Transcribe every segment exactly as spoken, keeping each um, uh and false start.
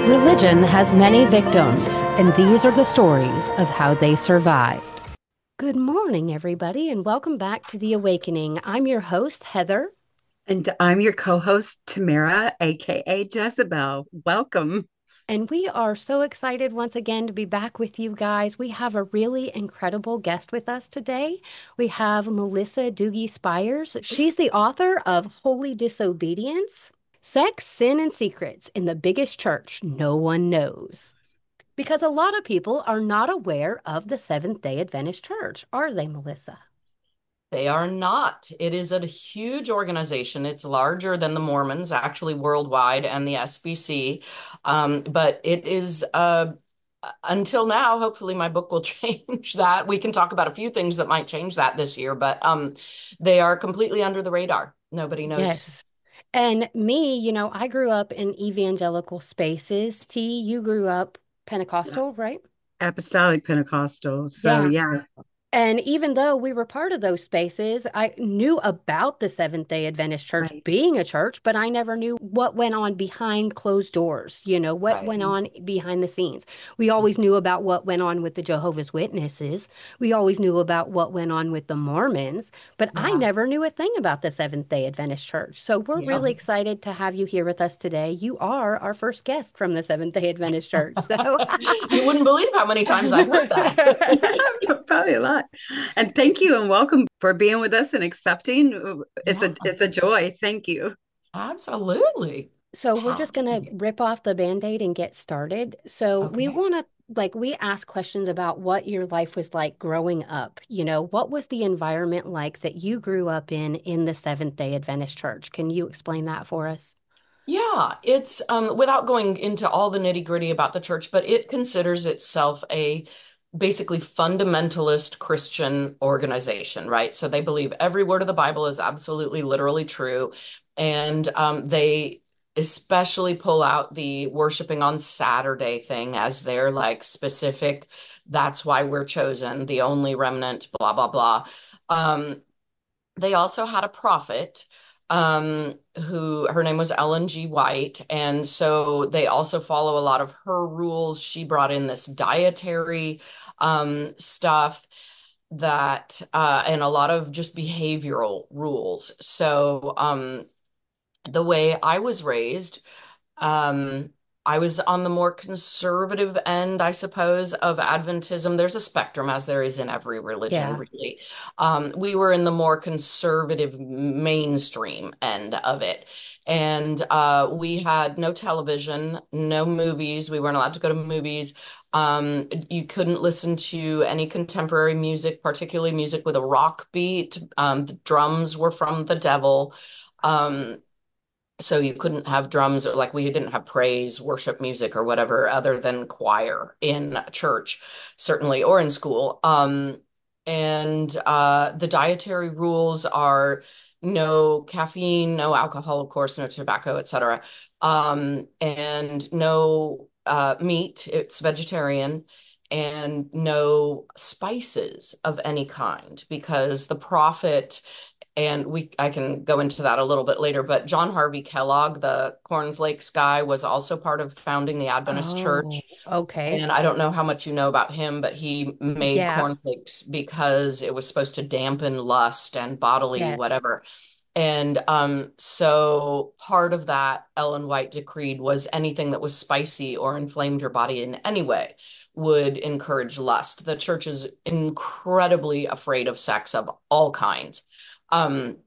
Religion has many victims, and these are the stories of how they survived. Good morning, everybody, and welcome back to The Awakening. I'm your host, Heather, And I'm your co-host, Tamara, aka Jezebel. Welcome. and we are so excited once again to be back with you guys. We have a really incredible guest with us today. We have Melissa Doogie Spires. She's the author of Holy Disobedience: Sex, Sin, and Secrets in the Biggest Church No One Knows. Because a lot of people are not aware of the Seventh day Adventist Church, are they, Melissa? They are not. It is a huge organization. It's larger than the Mormons, actually worldwide, and the S B C. Um, but it is, uh, until now, hopefully my book will change that. We can talk about a few things that might change that this year, but um, they are completely under the radar. Nobody knows. Yes. And me, you know, I grew up in evangelical spaces. T, you grew up Pentecostal, right? Apostolic Pentecostal. So Yeah. yeah, And even though we were part of those spaces, I knew about the Seventh day Adventist Church right. being a church, but I never knew what went on behind closed doors, you know, what Right. went on behind the scenes. We always knew about what went on with the Jehovah's Witnesses. We always knew about what went on with the Mormons, but I Yeah. never knew a thing about the Seventh day Adventist Church. So we're Yeah. really excited to have you here with us today. You are our first guest from the Seventh day Adventist Church. So You wouldn't believe how many times I've heard that. Probably a lot. And thank you and welcome for being with us and accepting. It's Yeah, a it's a joy. Thank you. absolutely. So we're How? just gonna rip off the Band-Aid and get started. So we Okay. want to like we ask questions about what your life was like growing up. You know, what was the environment like that you grew up in in the Seventh-day Adventist Church? Can you explain that for us? Yeah, it's um without going into all the nitty-gritty about the church, but it considers itself a basically fundamentalist Christian organization, right? So they believe every word of the Bible is absolutely literally true. And um, they especially pull out the worshiping on Saturday thing as their like specific, that's why we're chosen, the only remnant, blah, blah, blah. Um, they also had a prophet um, who her name was Ellen G. White. And so they also follow a lot of her rules. She brought in this dietary um, stuff that, uh, and a lot of just behavioral rules. So um, the way I was raised, um, I was on the more conservative end, I suppose, of Adventism. There's a spectrum, as there is in every religion, Yeah. really. Um, we were in the more conservative mainstream end of it. And uh, we had no television, no movies. We weren't allowed to go to movies. Um, you couldn't listen to any contemporary music, particularly music with a rock beat. Um, the drums were from the devil. Um, so you couldn't have drums or like we didn't have praise, worship music or whatever other than choir in church, certainly, or in school. Um, and uh, the dietary rules are no caffeine, no alcohol, of course, no tobacco, et cetera. Um, and no uh, meat, it's vegetarian, and no spices of any kind because the prophet and we I can go into that a little bit later, but John Harvey Kellogg, the cornflakes guy, was also part of founding the Adventist Oh, Church. okay. And I don't know how much you know about him, but he made Yeah. cornflakes because it was supposed to dampen lust and bodily Yes. whatever. And um, so part of that Ellen White decreed was anything that was spicy or inflamed your body in any way would encourage lust. The church is incredibly afraid of sex of all kinds. Um,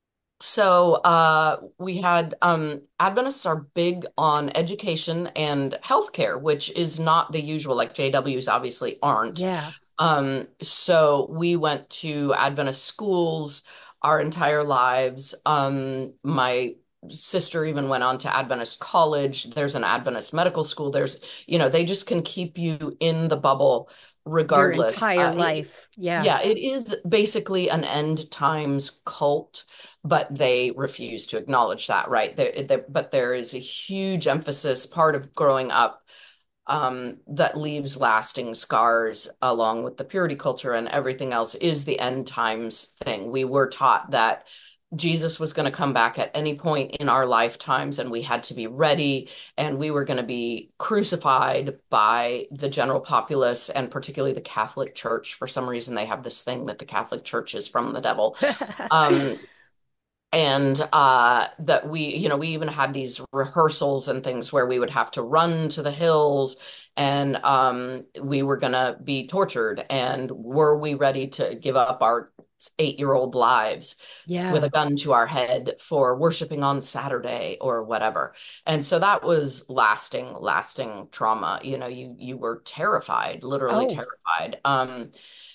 so uh, we had um, Adventists are big on education and healthcare, which is not the usual, like J Ws obviously aren't. Yeah. Um, so we went to Adventist schools our entire lives. Um, my sister even went on to Adventist college. There's an Adventist medical school. There's, you know, they just can keep you in the bubble Your regardless. entire Uh, it, life. Yeah. yeah, it is basically an end times cult, but they refuse to acknowledge that, right? There, there, but there is a huge emphasis, part of growing up um, that leaves lasting scars along with the purity culture and everything else is the end times thing. We were taught that Jesus was going to come back at any point in our lifetimes, and we had to be ready, and we were going to be crucified by the general populace and particularly the Catholic Church. For some reason, they have this thing that the Catholic Church is from the devil. Um, and uh, that we, you know, we even had these rehearsals and things where we would have to run to the hills, and um, we were going to be tortured. And were we ready to give up our eight-year-old lives with a Yeah. gun to our head for worshiping on Saturday or whatever? And so that was lasting, lasting trauma. You know, you you were terrified, literally Oh, terrified. Um,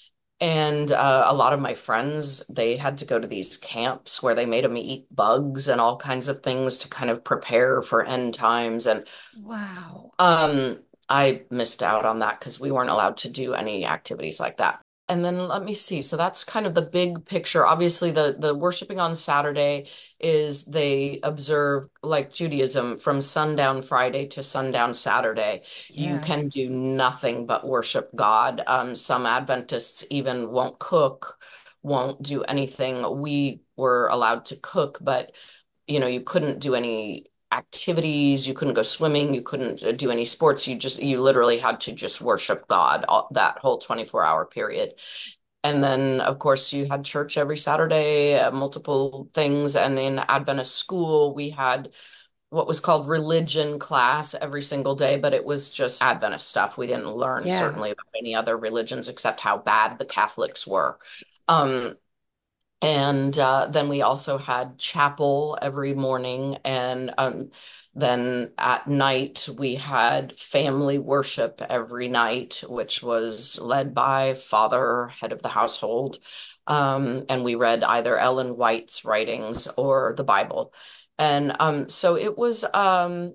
and uh, a lot of my friends, they had to go to these camps where they made them eat bugs and all kinds of things to kind of prepare for end times. And wow. um, I missed out on that because we weren't allowed to do any activities like that. And then let me see. So that's kind of the big picture. Obviously, the the worshiping on Saturday is they observe like Judaism from sundown Friday to sundown Saturday. You Yeah. can do nothing but worship God. Um, some Adventists even won't cook, won't do anything. We were allowed to cook, but you know, you couldn't do any activities, you couldn't go swimming, you couldn't uh, do any sports. You just, you literally had to just worship God all, that whole twenty-four hour period. And then, of course, you had church every Saturday, uh, multiple things. And in Adventist school, we had what was called religion class every single day, but it was just Adventist stuff. We didn't learn Yeah. certainly about any other religions except how bad the Catholics were. Um, and uh, then we also had chapel every morning. And um, then at night, we had family worship every night, which was led by father, head of the household. Um, and we read either Ellen White's writings or the Bible. And um, so it was, um,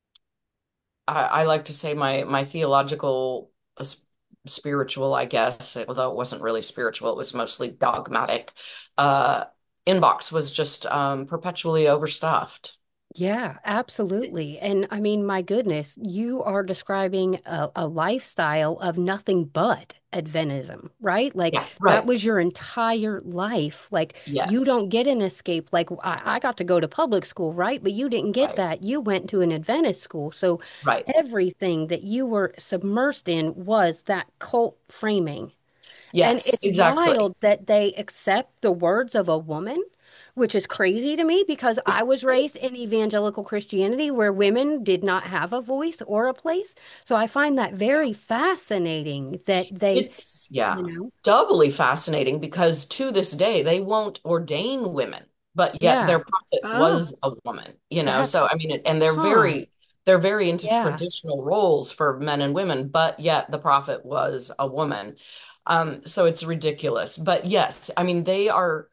I, I like to say my, my theological, uh, spiritual, I guess, although it wasn't really spiritual, it was mostly dogmatic. Uh, Inbox was just um, perpetually overstuffed. Yeah, absolutely. And I mean, my goodness, you are describing a, a lifestyle of nothing but Adventism, right? Like Yeah, that was right. your entire life. Like you Yes, don't get an escape. Like I, I got to go to public school, right? But you didn't get right, that. You went to an Adventist school. So right. everything that you were submersed in was that cult framing. And Yes, it's exactly. wild that they accept the words of a woman, which is crazy to me because It's I was raised in evangelical Christianity where women did not have a voice or a place. So I find that very fascinating that they, it's you yeah, know, doubly fascinating because to this day they won't ordain women, but yet yeah, their prophet Oh, was a woman, you know. that's, So I mean, and they're huh, very they're very into yeah. traditional roles for men and women, but yet the prophet was a woman. Um, so it's ridiculous. But yes, I mean they are,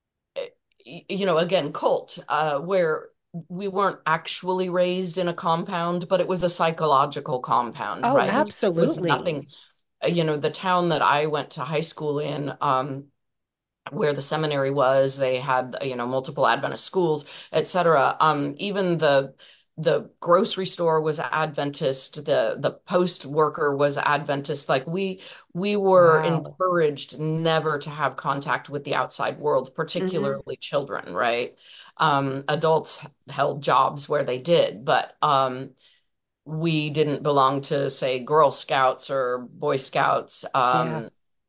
you know, again, cult, uh, where we weren't actually raised in a compound, but it was a psychological compound, Oh, right? It was absolutely. nothing, uh, you know, the town that I went to high school in, um, where the seminary was, they had, you know, multiple Adventist schools, et cetera. Um, even the the grocery store was Adventist, the the post worker was Adventist. Like we we were Wow. encouraged never to have contact with the outside world, hmm particularly children, right? Um, adults held jobs where they did, but um, we didn't belong to, say, Girl Scouts or Boy Scouts. Yeah. Um,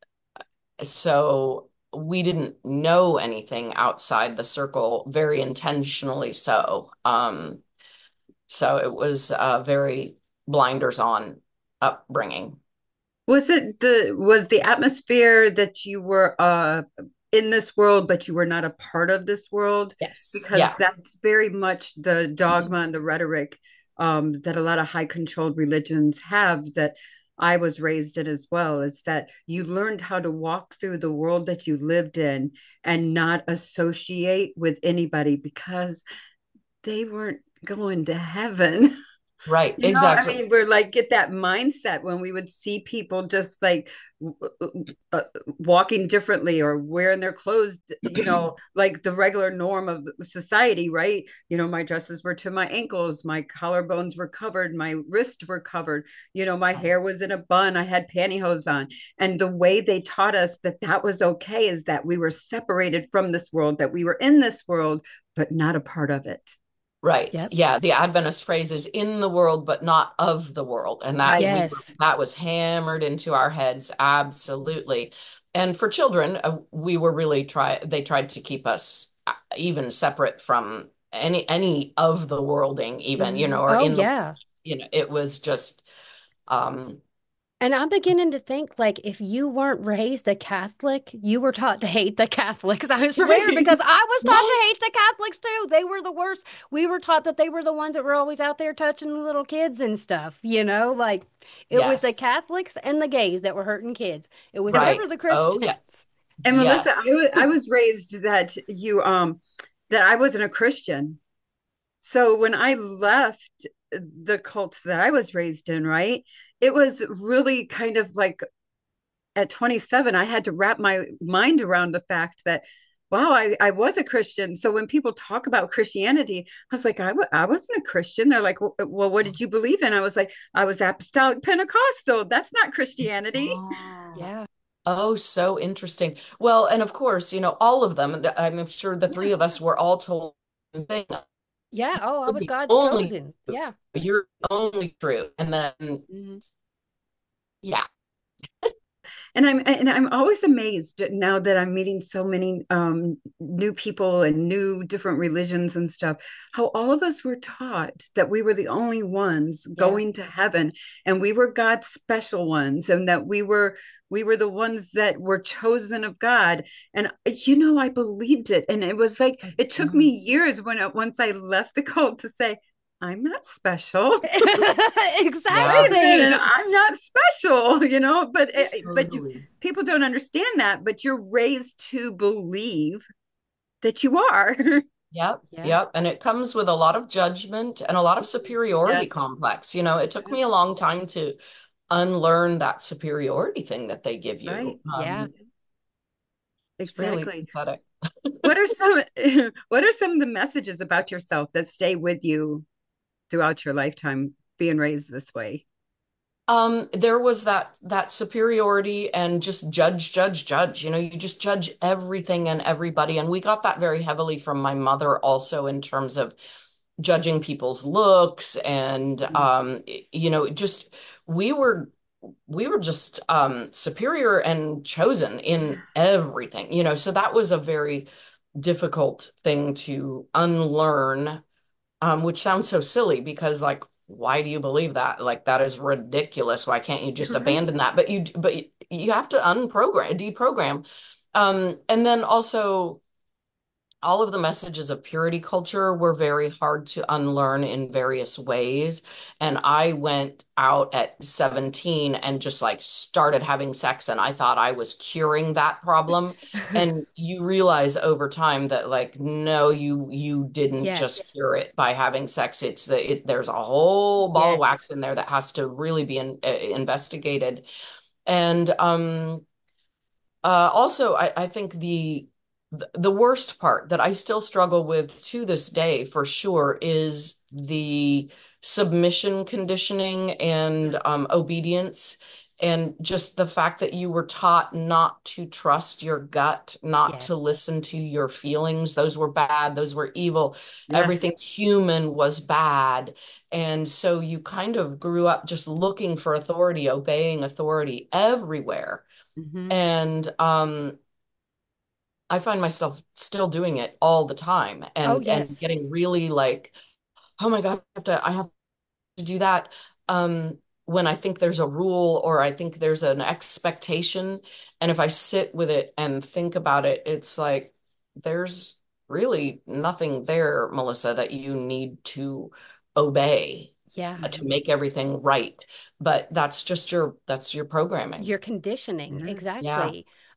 so we didn't know anything outside the circle very intentionally so. Um, so it was a very blinders on upbringing. Was it the was the atmosphere that you were uh in this world, but you were not a part of this world? Yes. Because Yeah. that's very much the Mhm. dogma and the rhetoric um, that a lot of high controlled religions have that I was raised in as well, is that you learned how to walk through the world that you lived in and not associate with anybody because they weren't going to heaven. Right, You know, I exactly. mean, we're like get that mindset when we would see people just like w- uh, walking differently or wearing their clothes, you know, like the regular norm of society, right? You know, my dresses were to my ankles, my collarbones were covered, my wrists were covered, you know, my hair was in a bun, I had pantyhose on. And the way they taught us that that was okay is that we were separated from this world, that we were in this world, but not a part of it. Right. Yep. Yeah, the Adventist phrase is in the world but not of the world. And that Right. we were Yes. that was hammered into our heads absolutely. And for children, uh, we were really try they tried to keep us uh, even separate from any any of the worlding even, you know, Mhm. or Oh, in the, yeah. you know, it was just um And I'm beginning to think like if you weren't raised a Catholic, you were taught to hate the Catholics. I swear, Right. because I was taught to yes. hate the Catholics too. They were the worst. We were taught that they were the ones that were always out there touching the little kids and stuff, you know, like it was the Yes. Catholics and the gays that were hurting kids. It was And, never Right. the Oh, yes. Christians. and Melissa, I Yes. was I was raised that you um that I wasn't a Christian. So when I left the cult that I was raised in, right, it was really kind of like at twenty-seven, I had to wrap my mind around the fact that, wow, I, I was a Christian. So when people talk about Christianity, I was like, I w- I wasn't a Christian. They're like, well, well, what did you believe in? I was like, I was apostolic Pentecostal. That's not Christianity. Ah. Yeah. Oh, so interesting. Well, and of course, you know, all of them, I'm sure the three Yeah. of us were all told the same thing. Yeah. Oh, I You're was the God's only, chosen. Yeah. you're the only true. And then, Mhm. yeah. And I'm and I'm always amazed now that I'm meeting so many um, new people and new different religions and stuff, how all of us were taught that we were the only ones Yeah. going to heaven and we were God's special ones and that we were we were the ones that were chosen of God. And you know, I believed it. And it was like it took me Mhm. years when once I left the cult to say, I'm not special. Wait Yeah, a minute, Exactly. I'm not special, you know, but eh, eh, but you, totally. people don't understand that, but you're raised to believe that you are. Yep, Yeah. yep. And it comes with a lot of judgment and a lot of superiority Yes. complex. You know, it took Yeah. me a long time to unlearn that superiority thing that they give Right. you. Yeah. Um, it's really Exactly. pathetic. What are some what are some of the messages about yourself that stay with you throughout your lifetime being raised this way? Um, there was that that superiority and just judge, judge, judge. You know, you just judge everything and everybody. And we got that very heavily from my mother also in terms of judging people's looks and Mhm. um, you know, just we were we were just um superior and chosen in everything, you know, so that was a very difficult thing to unlearn, um, which sounds so silly because like why do you believe that? Like that is ridiculous. Why can't you just Right. abandon that? But you but you have to unprogram, deprogram. Um, and then also all of the messages of purity culture were very hard to unlearn in various ways. And I went out at seventeen and just like started having sex, and I thought I was curing that problem. And you realize over time that like, no, you you didn't just Yes. cure it by having sex. It's the it, there's a whole ball of Yes. wax in there that has to really be in, uh, investigated. And um uh, also, I, I think the the worst part that I still struggle with to this day, for sure, is the submission conditioning and um, obedience, and just the fact that you were taught not to trust your gut, not to Yes. listen to your feelings. Those were bad. Those were evil. Yes. Everything human was bad. And so you kind of grew up just looking for authority, obeying authority everywhere. Hmm. And um, I find myself still doing it all the time Oh, and and yes. getting really like, oh my God, I have to I have to do that. Um, when I think there's a rule or I think there's an expectation. And if I sit with it and think about it, it's like there's really nothing there, Melissa, that you need to obey Yeah. uh, to Hmm. make everything right. But that's just your that's your programming. Your conditioning. Yeah. Yeah. Exactly.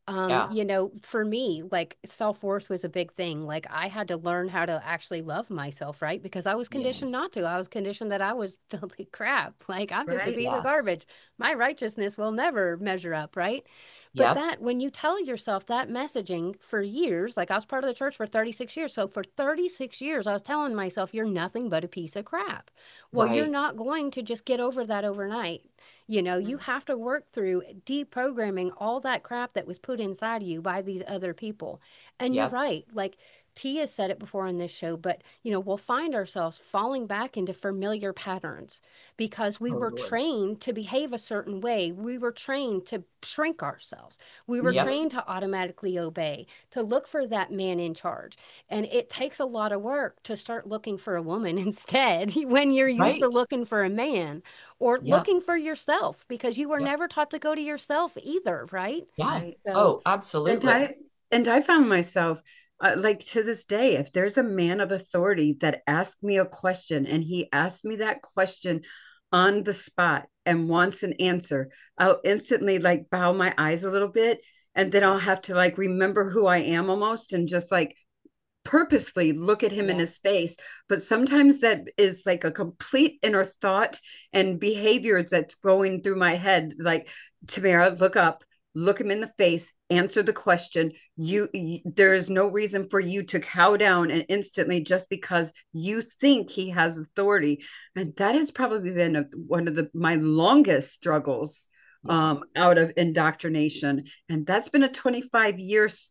Um, Yeah. you know, for me, like self-worth was a big thing. Like I had to learn how to actually love myself, right? Because I was conditioned Yes. not to. I was conditioned that I was filthy crap. Like I'm just a Right. piece of Yes. garbage. My righteousness will never measure up, right? But Yep. that when you tell yourself that messaging for years, like I was part of the church for thirty-six years. So for thirty-six years, I was telling myself, you're nothing but a piece of crap. Well, you're Right. not going to just get over that overnight. You know, you Mm. have to work through deprogramming all that crap that was put inside of you by these other people. And you're Yep. right. Like Tia said it before on this show, but you know, we'll find ourselves falling back into familiar patterns because we were Totally. trained to behave a certain way. We were trained to shrink ourselves. We were Yep. Hmm. trained to automatically obey, to look for that man in charge. And it takes a lot of work to start looking for a woman instead when you're used to Right. looking for a man or Yep. looking for yourself because you were Yep. never taught to go to yourself either, right? Yeah. Right. So, Oh, And absolutely. I and I found myself uh, like to this day, if there's a man of authority that asks me a question and he asks me that question on the spot and wants an answer, I'll instantly like bow my eyes a little bit and then I'll Yep. have to like remember who I am almost and just like purposely look at him in yeah, his face. But sometimes that is like a complete inner thought and behaviors that's going through my head. Like, Tamara, look up, look him in the face, answer the question. You, you there is no reason for you to cow down and instantly just because you think he has authority. And that has probably been a, one of the my longest struggles Yeah. um, out of indoctrination. And that's been a twenty-five years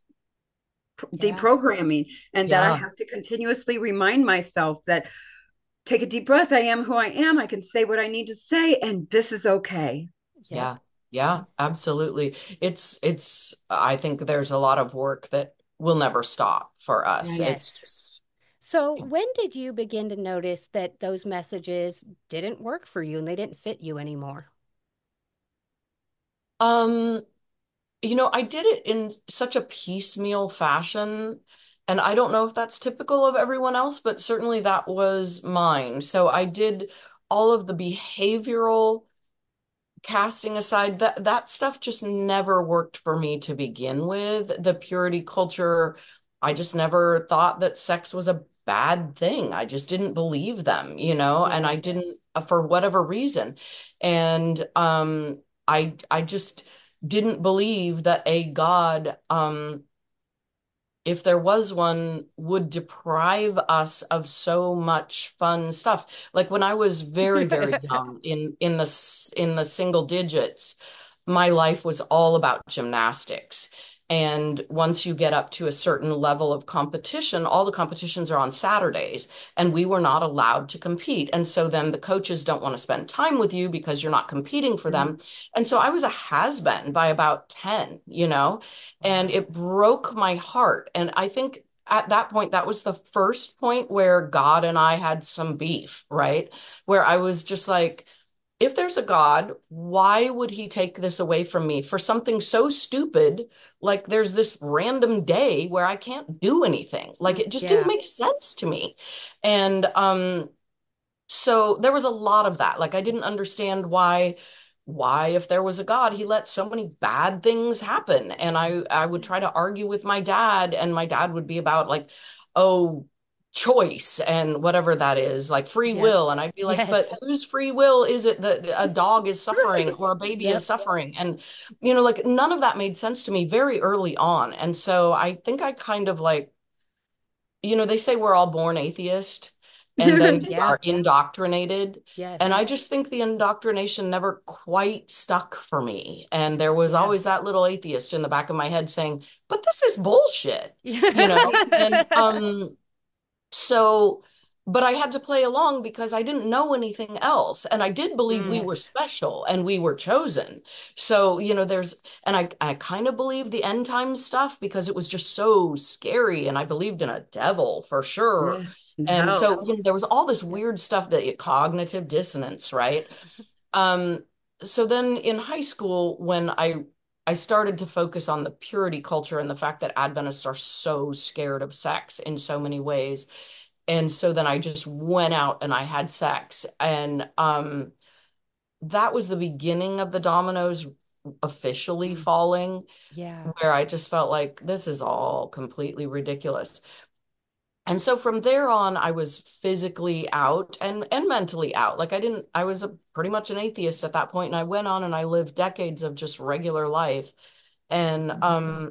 yeah, deprogramming, and that I Yeah. have to continuously remind myself that take a deep breath. I am who I am. I can say what I need to say, and this is okay. yep, Yeah. Yeah. Absolutely. It's, it's, I think there's a lot of work that will never stop for us. Right. It's yes. just, So, when did you begin to notice that those messages didn't work for you and they didn't fit you anymore? um, you know, I did it in such a piecemeal fashion. And I don't know if that's typical of everyone else, but certainly that was mine. So I did all of the behavioral casting aside, that that stuff just never worked for me to begin with. The purity culture, I just never thought that sex was a bad thing. I just didn't believe them, you know, and Yeah, I didn't uh, for whatever reason. And um I I just didn't believe that a God um if there was one, would deprive us of so much fun stuff. Like when I was very, very young, in in the in the single digits, my life was all about gymnastics. And once you get up to a certain level of competition, all the competitions are on Saturdays, and we were not allowed to compete. And so then the coaches don't want to spend time with you because you're not competing for Mm. them. And so I was a has-been by about ten, you know? And Wow. it broke my heart. And I think at that point, that was the first point where God and I had some beef, right? Where I was just like, if there's a God, why would he take this away from me for something so stupid? Like there's this random day where I can't do anything. Like it just didn't yeah, make sense to me. And um, so there was a lot of that. Like I didn't understand why why if there was a God, he let so many bad things happen. And I I would try to argue with my dad, and my dad would be about like, oh, choice and whatever that is, like free yep, will. And I'd be like, but yes, whose free will is it that a dog is suffering Right. or a baby is yep, suffering? And you know, like none of that made sense to me very early on. And so I think I kind of like, you know, they say we're all born atheist and then you yeah, are indoctrinated. And yes, I just think the indoctrination never quite stuck for me. And there was yeah, always that little atheist in the back of my head saying, but this is bullshit, you know? Right. And um, so, but I had to play along because I didn't know anything else. And I did believe we Mm. were yes, special and we were chosen. So, you know, there's, and I, I kind of believe the end times stuff because it was just so scary. And I believed in a devil for sure. Yeah. In And hell. so, you know, there was all this yep, weird stuff that cognitive dissonance, right? Um, so then in high school, when I, I started to focus on the purity culture and the fact that Adventists are so scared of sex in so many ways, and so then I just went out and I had sex. And um, that was the beginning of the dominoes officially Mm. falling, Yeah. where I just felt like this is all completely ridiculous. And so from there on, I was physically out and and mentally out. Like I didn't, I was a, pretty much an atheist at that point, and I went on and I lived decades of just regular life. And um,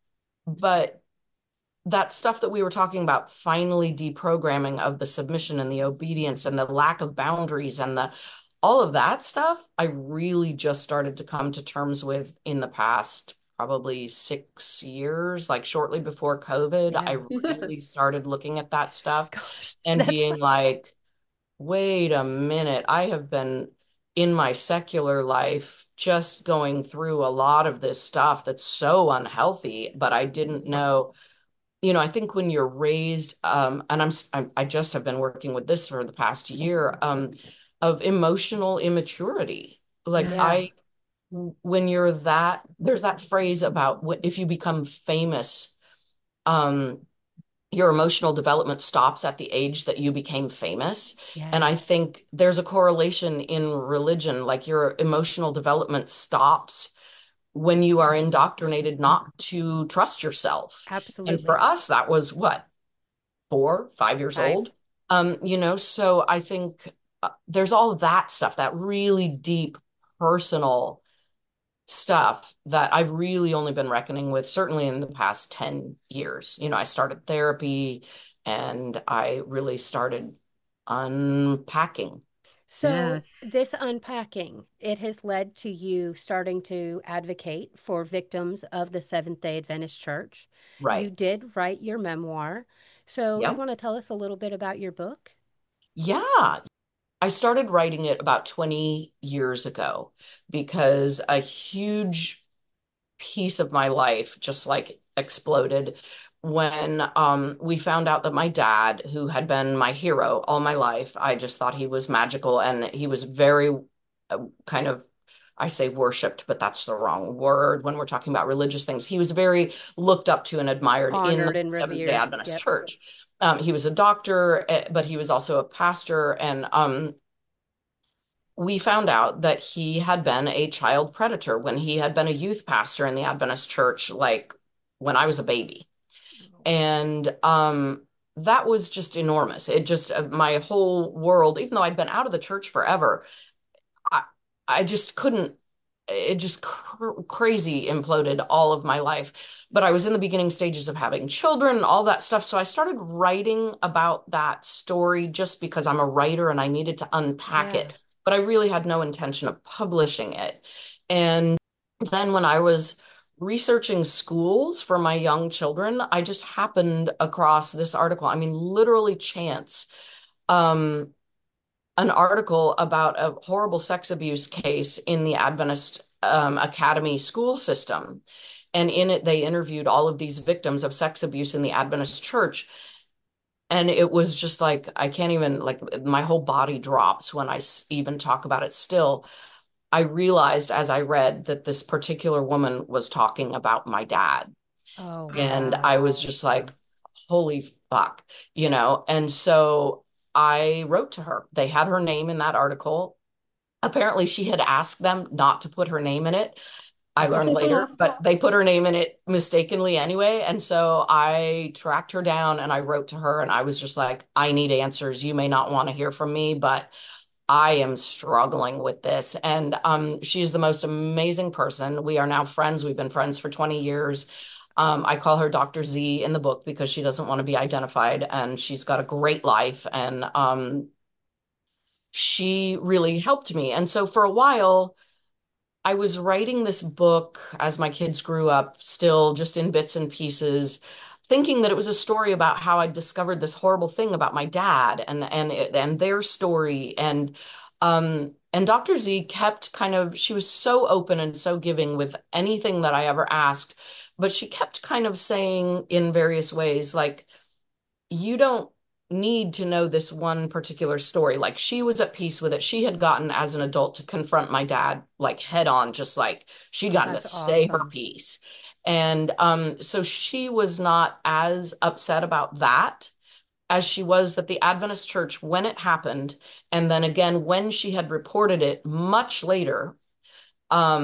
but that stuff that we were talking about, finally deprogramming of the submission and the obedience and the lack of boundaries and the all of that stuff, I really just started to come to terms with in the past probably six years, like shortly before COVID. I Yeah. really started looking at that stuff Gosh, and that's being like, wait a minute, I have been in my secular life just going through a lot of this stuff that's so unhealthy, but I didn't know. You know, I think when you're raised, um, and I'm, I, I just have been working with this for the past year, um, of emotional immaturity. Like Yeah. yeah. I, when you're that, there's that phrase about what if you become famous, um, your emotional development stops at the age that you became famous. And I Yes. think there's a correlation in religion, like your emotional development stops when you are indoctrinated not to trust yourself. And for Absolutely. us, that was what, four, five years Five. old. Um, you know, so I think uh, there's all of that stuff, that really deep personal stuff that I've really only been reckoning with, certainly in the past ten years. You know, I started therapy and I really started unpacking. Yeah. So, this unpacking, it has led to you starting to advocate for victims of the Seventh-day Adventist Church. You Right. did write your memoir. So, you Yep. want to tell us a little bit about your book? Yeah. I started writing it about twenty years ago because a huge piece of my life just like exploded when um, we found out that my dad, who had been my hero all my life, I just thought he was magical and he was very uh, kind of, I say worshipped, but that's the wrong word when we're talking about religious things. He was very looked up to and admired in Honored the and Seventh Day revered. Adventist Yep. Church. Um, he was a doctor, eh, but he was also a pastor, and um, we found out that he had been a child predator when he had been a youth pastor in the Adventist church, like when I was a baby. And um, that was just enormous. It just, uh, my whole world, even though I'd been out of the church forever, I, I just couldn't, it just cr crazy imploded all of my life. But I was in the beginning stages of having children and all that stuff. So I started writing about that story just because I'm a writer and I needed to unpack Yeah. it. But I really had no intention of publishing it. And then when I was researching schools for my young children, I just happened across this article. I mean, literally chance. Um, an article about a horrible sex abuse case in the Adventist um, Academy school system. And in it, they interviewed all of these victims of sex abuse in the Adventist church. And it was just like, I can't even, like, my whole body drops when I even talk about it still. I realized as I read that this particular woman was talking about my dad. Oh, And wow. I was just like, holy fuck, you know? And so I wrote to her. They had her name in that article. Apparently, she had asked them not to put her name in it. I learned later, but they put her name in it mistakenly anyway. And so I tracked her down and I wrote to her and I was just like, I need answers. You may not want to hear from me, but I am struggling with this. And um, she is the most amazing person. We are now friends. We've been friends for twenty years. Um, I call her Doctor Z in the book because she doesn't want to be identified and she's got a great life. And um, she really helped me. And so for a while, I was writing this book as my kids grew up, still just in bits and pieces, thinking that it was a story about how I discovered this horrible thing about my dad and and and their story. And um and Doctor Z kept kind of, she was so open and so giving with anything that I ever asked, but she kept kind of saying in various ways, like, you don't need to know this one particular story. Like she was at peace with it. She had gotten as an adult to confront my dad like head on, just like she'd Oh, gotten to that's say her awesome. piece. And um, so she was not as upset about that as she was that the Adventist church, when it happened, and then again when she had reported it much later, um,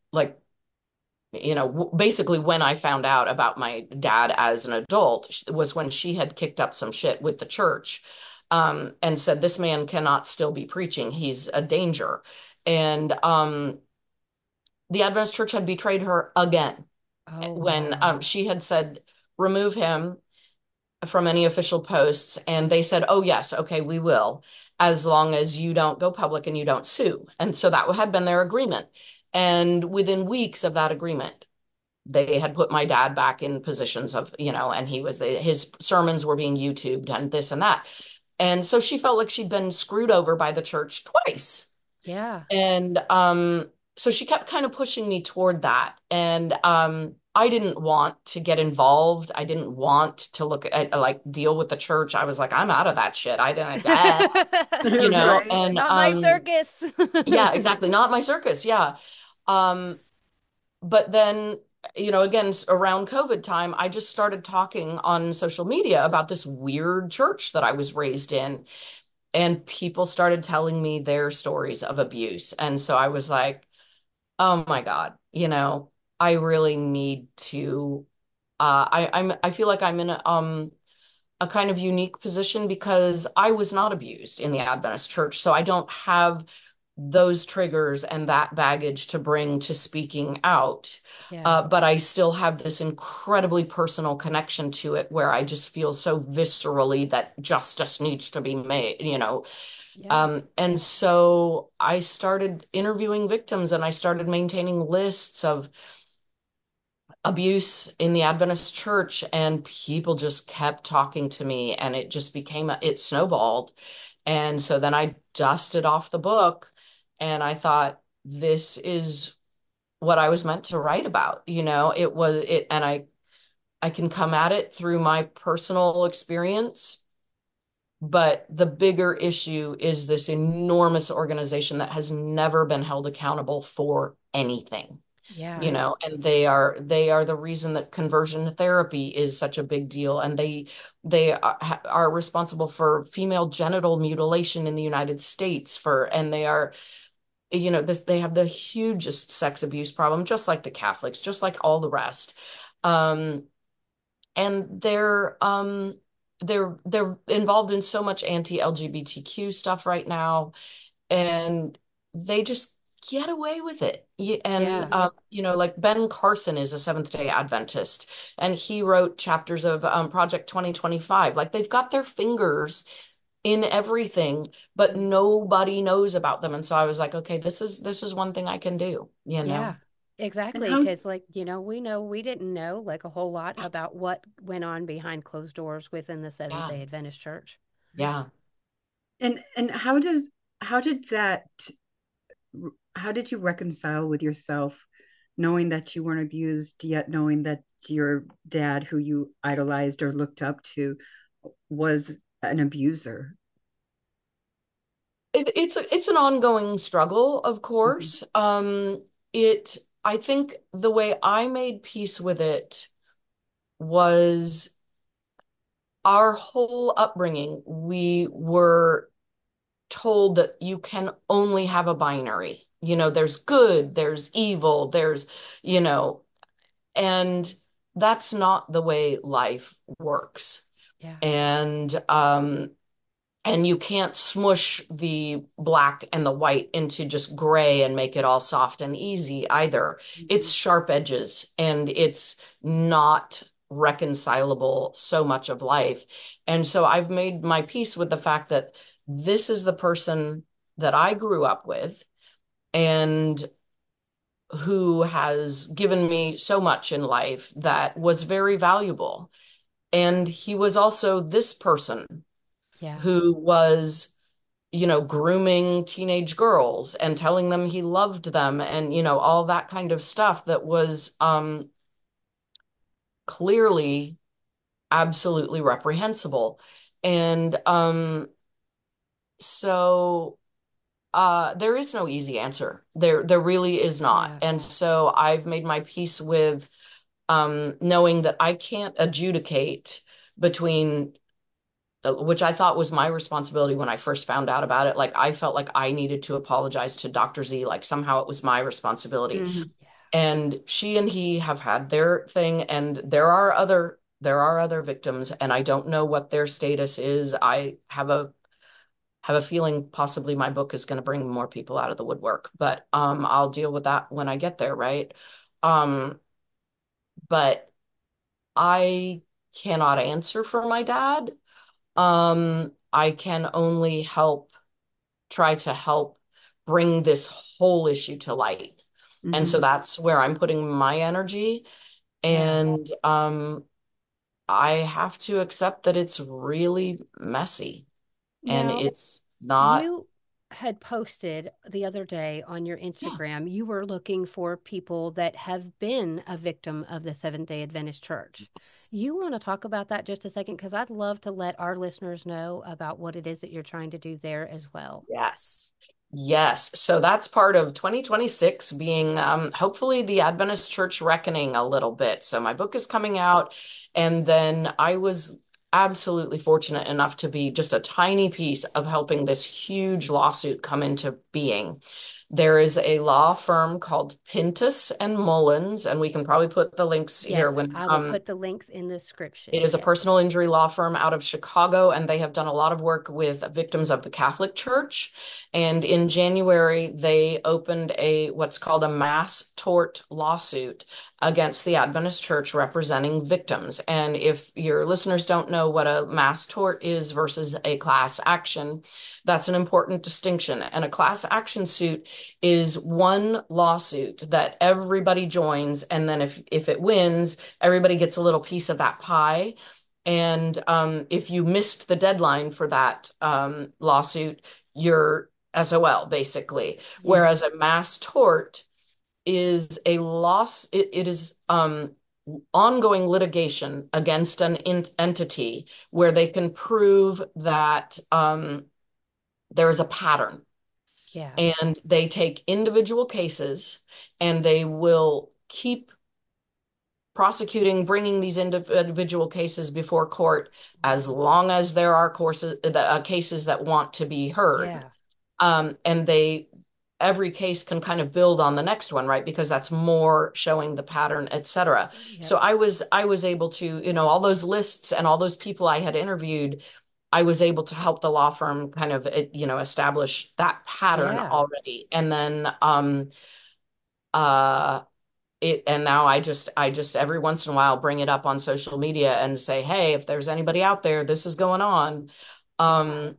like, you know, w- basically when I found out about my dad as an adult sh- was when she had kicked up some shit with the church, um, and said, this man cannot still be preaching. He's a danger. And um, the Adventist church had betrayed her again Oh, when um, wow. she had said, remove him from any official posts. And they said, oh, yes, okay, we will, as long as you don't go public and you don't sue. And so that had been their agreement. And within weeks of that agreement, they had put my dad back in positions of, you know, and he was, his sermons were being YouTubed and this and that. And so she felt like she'd been screwed over by the church twice. Yeah. And um, so she kept kind of pushing me toward that. And um, I didn't want to get involved. I didn't want to look at, like, deal with the church. I was like, I'm out of that shit. I didn't, uh, you know, Right. and Not my um, circus. yeah, exactly. Not my circus. Yeah. Um, but then, you know, again, around COVID time, I just started talking on social media about this weird church that I was raised in. And people started telling me their stories of abuse. And so I was like, oh my God, you know, I really need to uh I I'm I feel like I'm in a um a kind of unique position because I was not abused in the Adventist church. So I don't have those triggers and that baggage to bring to speaking out. Yeah. Uh, but I still have this incredibly personal connection to it where I just feel so viscerally that justice needs to be made, you know. Yeah. Um, and so I started interviewing victims and I started maintaining lists of abuse in the Adventist church, and people just kept talking to me, and it just became a, it snowballed. And so then I dusted off the book and I thought, this is what I was meant to write about. You know, it was it, and I I can come at it through my personal experience. But the bigger issue is this enormous organization that has never been held accountable for anything, you Yeah. Right. know, and they are they are the reason that conversion therapy is such a big deal. And they they are, are responsible for female genital mutilation in the United States for, and they are, you know, this, they have the hugest sex abuse problem, just like the Catholics, just like all the rest. Um, and they're um they're they're involved in so much anti-L G B T Q stuff right now, and they just get away with it. Y- And Yeah. um, you know, like Ben Carson is a Seventh-day Adventist, and he wrote chapters of um, Project twenty twenty-five. Like, they've got their fingers in everything, but nobody knows about them. And so I was like, okay, this is this is one thing I can do, you Yeah. know? And Exactly. how Because, like, you know, we know we didn't know like a whole lot about what went on behind closed doors within the Yeah, Seventh-day Adventist Church. yeah. and and how does how did that how did you reconcile with yourself knowing that you weren't abused yet knowing that your dad who you idolized or looked up to was an abuser? It, it's a, it's an ongoing struggle, of Mhm. course. Um, it I think the way I made peace with it was our whole upbringing. We were told that you can only have a binary. You know, there's good, there's evil, there's, you know, and that's not the way life works. Yeah. And um, and you can't smush the black and the white into just gray and make it all soft and easy either. It's Mhm. sharp edges and it's not reconcilable so much of life. And so I've made my peace with the fact that this is the person that I grew up with and who has given me so much in life that was very valuable. And he was also this person Yeah. who was, you know, grooming teenage girls and telling them he loved them and, you know, all that kind of stuff that was um, clearly absolutely reprehensible. And um, so uh, there is no easy answer. There, there really is not. Yeah. And so I've made my peace with um, knowing that I can't adjudicate between, which I thought was my responsibility when I first found out about it. Like, I felt like I needed to apologize to doctor Z, like somehow it was my responsibility. Mhm. And she and he have had their thing, and there are other there are other victims, and I don't know what their status is. I have a have a feeling possibly my book is going to bring more people out of the woodwork, but um I'll deal with that when I get there, right? Um, but I cannot answer for my dad. Um, I can only help try to help bring this whole issue to light. And so Hmm. that's where I'm putting my energy. Yeah. And um, I have to accept that it's really messy and Now, it's not, you had posted the other day on your yeah, Instagram, you were looking for people that have been a victim of the Seventh day Adventist Church. yes. You want to talk about that just a second? Because I'd love to let our listeners know about what it is that you're trying to do there as well. Yes. Yes. So that's part of twenty twenty-six being um, hopefully the Adventist Church reckoning a little bit. So my book is coming out, and then I was absolutely fortunate enough to be just a tiny piece of helping this huge lawsuit come into being. There is a law firm called Pintus and Mullins, and we can probably put the links here Yes, when I will um, put the links in the description. it is a Yes. personal injury law firm out of Chicago, and they have done a lot of work with victims of the Catholic Church. And in January, they opened a what's called a mass tort lawsuit against the Adventist Church representing victims. And if your listeners don't know what a mass tort is versus a class action, that's an important distinction. And a class action suit is one lawsuit that everybody joins, and then if if it wins, everybody gets a little piece of that pie. And um, if you missed the deadline for that um, lawsuit, you're S O L basically. Yeah. Whereas a mass tort is a loss, it, it is um, ongoing litigation against an entity where they can prove that um, there is a pattern. Yeah. And they take individual cases and they will keep prosecuting, bringing these individual cases before court as long as there are courses, uh, cases that want to be heard. Yeah. Um, and they, every case can kind of build on the next one, right? Because that's more showing the pattern, et cetera. So Yep. I was, I was able to, you know, all those lists and all those people I had interviewed, I was able to help the law firm kind of, you know, establish that pattern Yeah. already. And then, um, uh, it and now I just I just every once in a while bring it up on social media and say, hey, if there's anybody out there, this is going on. Um,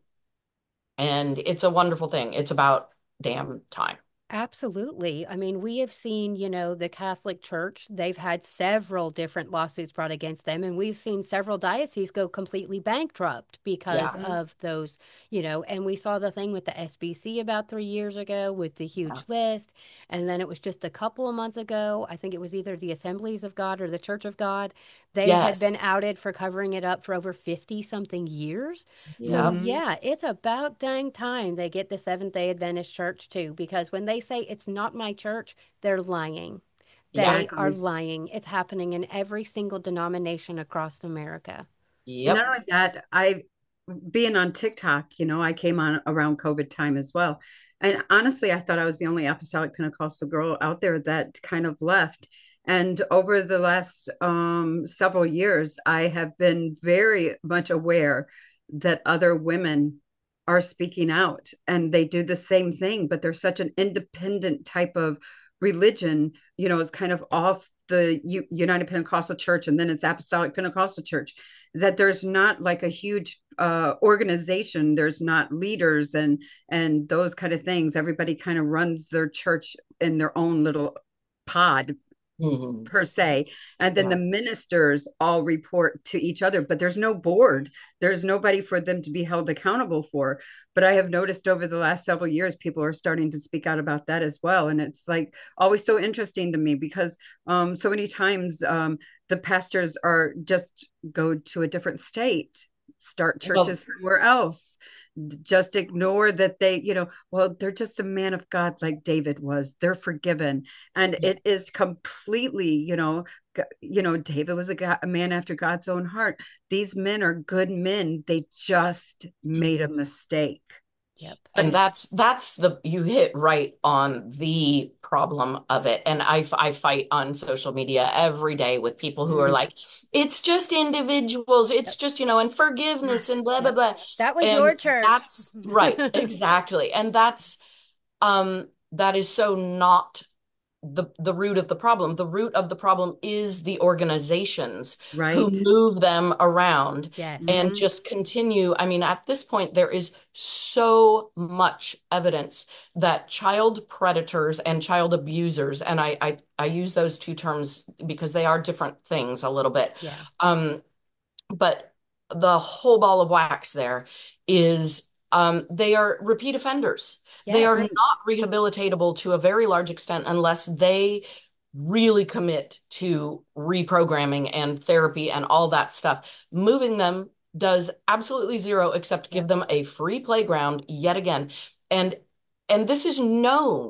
and it's a wonderful thing. It's about damn time. Absolutely. I mean, we have seen, you know, the Catholic Church, they've had several different lawsuits brought against them, and we've seen several dioceses go completely bankrupt because Yeah. Hmm. of those, you know, and we saw the thing with the S B C about three years ago with the Yeah. huge list. And then it was just a couple of months ago, I think it was either the Assemblies of God or the Church of God. They had been Yes. outed for covering it up for over fifty something years. So, Yep. Hmm. yeah, it's about dang time they get the Seventh day Adventist Church too, because when they say it's not my church, they're lying. Yeah. They are Exactly. lying. It's happening in every single denomination across America. And not Yep. only that, I being on TikTok, you know, I came on around COVID time as well. And honestly, I thought I was the only apostolic Pentecostal girl out there that kind of left. And over the last um, several years, I have been very much aware that other women are speaking out and they do the same thing, but they're such an independent type of religion, you know, it's kind of off the U- United Pentecostal Church and then it's Apostolic Pentecostal Church, that there's not like a huge uh, organization, there's not leaders and and those kind of things. Everybody kind of runs their church in their own little pod Mhm. per se, and then the Yeah. ministers all report to each other, but there's no board, there's nobody for them to be held accountable for. But I have noticed over the last several years people are starting to speak out about that as well, and it's like always so interesting to me because um, so many times um, the pastors are just go to a different state, start Well, churches somewhere else, just ignore that they, you know, well, they're just a man of God like David was, they're forgiven. And yeah. it is completely, you know, you know, David was a, God, a man after God's own heart. These men are good men, they just made a mistake. Yep. And But that's that's the you hit right on the problem of it. And I I fight on social media every day with people who are mm, like, it's just individuals, it's Yep. just, you know, and forgiveness and blah blah Yep. blah. That was And your church. that's right, exactly. And that's um that is so not the the root of the problem. The root of the problem is the organizations who right. move them around Yes. and Hmm. just continue. I mean, at this point, there is so much evidence that child predators and child abusers, and I I, I use those two terms because they are different things a little bit. Yeah. Um, but the whole ball of wax there is um, they are repeat offenders. They are Yes. Right. not rehabilitatable to a very large extent unless they really commit to reprogramming and therapy and all that stuff. Moving them does absolutely zero except give Yep. them a free playground yet again. And and this is known.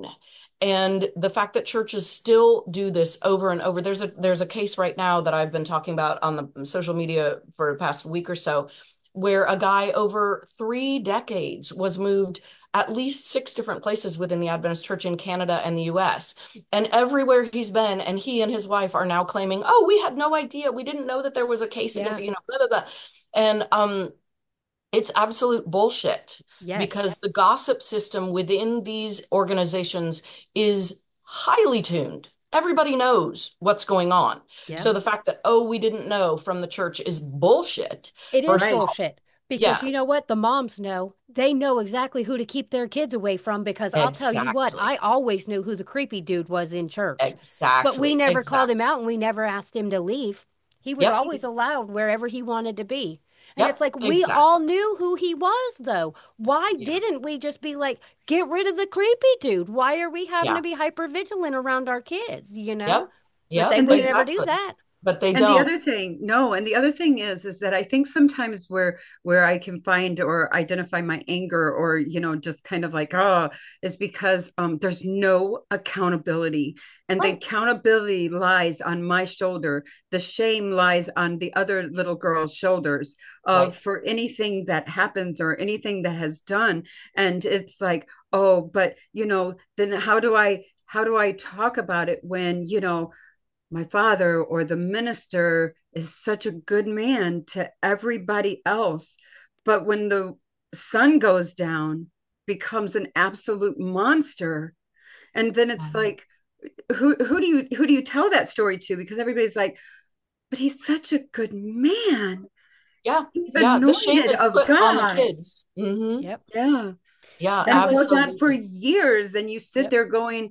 And the fact that churches still do this over and over, there's a there's a case right now that I've been talking about on the social media for the past week or so, where a guy over three decades was moved at least six different places within the Adventist Church in Canada and the U S. And everywhere he's been, and he and his wife are now claiming, "Oh, we had no idea. We didn't know that there was a case against, Yeah. you know, blah blah blah." And um, it's absolute bullshit Yes. because the gossip system within these organizations is highly tuned. Everybody knows what's going on. Yep. So the fact that, oh, we didn't know from the church is bullshit. It is First of Right. all, bullshit because yeah, you know what? The moms know. They know exactly who to keep their kids away from because I'll tell you what, exactly. I always knew who the creepy dude was in church. But we Exactly. never called him Exactly. out and we never asked him to leave. He was Yep. always allowed wherever he wanted to be. And it's Yep. like we all Exactly. knew who he was, though. Why Yeah. didn't we just be like, get rid of the creepy dude? Why are we having to Yeah. be hyper vigilant around our kids, you know? Yep. But they Yep. And would the never do Exactly. that. But they And the don't. other thing, no, and the other thing is, is that I think sometimes where where I can find or identify my anger or, you know, just kind of like, oh, is because um, there's no accountability. And the Right. accountability lies on my shoulder. The shame lies on the other little girl's shoulders uh, Right. for anything that happens or anything that has done. And it's like, oh, but you know, then how do I how do I talk about it when, you know, my father or the minister is such a good man to everybody else, but when the sun goes down, becomes an absolute monster. And then it's Um, like, who who do you who do you tell that story to? Because everybody's like, but he's such a good man. yeah. He's Yeah. The shame anointed is of put on the God. kids. Hmm. Yep. Yeah. Yeah. And That it goes was, on for Absolutely. years. And you sit yep. there going,